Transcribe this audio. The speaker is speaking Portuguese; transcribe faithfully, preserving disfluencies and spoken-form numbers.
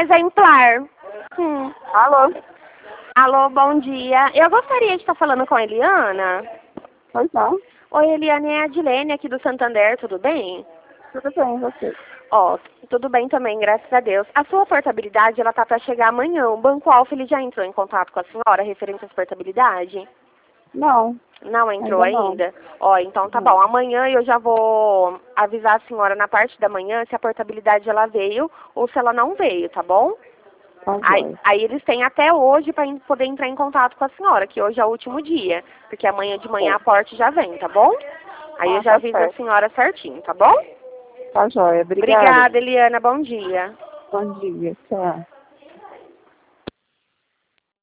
exemplar. Hum. Alô? Alô, bom dia. Eu gostaria de estar falando com a Eliana. Pois não. Oi, Eliana, é a Adilene aqui do Santander, tudo bem? Tudo bem, você? Ó, tudo bem também, graças a Deus. A sua portabilidade, ela tá para chegar amanhã. O Banco Alfa, ele já entrou em contato com a senhora referente à portabilidade? Não. Não entrou ainda? ainda? Não. Ó, então tá Não. bom. Amanhã eu já vou avisar a senhora na parte da manhã se a portabilidade ela veio ou se ela não veio, tá bom? Tá Aí, jóia. aí eles têm até hoje para poder entrar em contato com a senhora, que hoje é o último dia, porque amanhã de manhã a porte já vem, tá bom? Aí Ah, eu já tá aviso a certo. senhora certinho, tá bom? Tá jóia. Obrigada. Obrigada, Eliana. Bom dia. Bom dia. Tchau.